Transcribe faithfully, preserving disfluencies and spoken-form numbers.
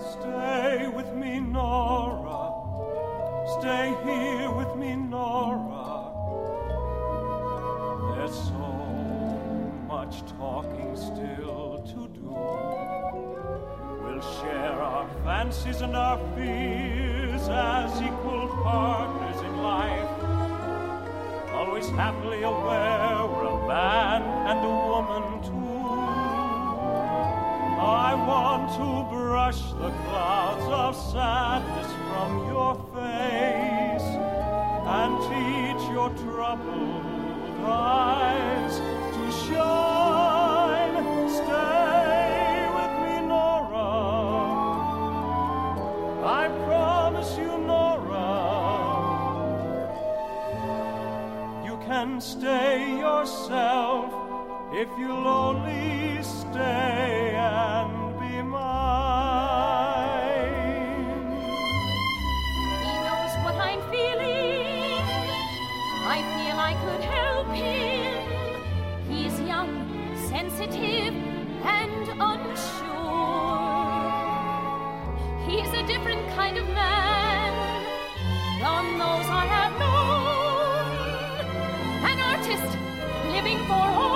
Stay with me, Nora. Stay here with me, Nora. There's so much talking still to do. We'll share our fancies and our fears as equal partners in life. Always happily aware we're a man and a woman too. I want to brush the clouds of sadness from your face and teach your troubled eyes to shine. Stay with me, Nora. I promise you, Nora, you can stay yourself if you'll only stay and be mine. He knows what I'm feeling. I feel I could help him. He's young, sensitive, and unsure. He's a different kind of man from those I have known. An artist living for all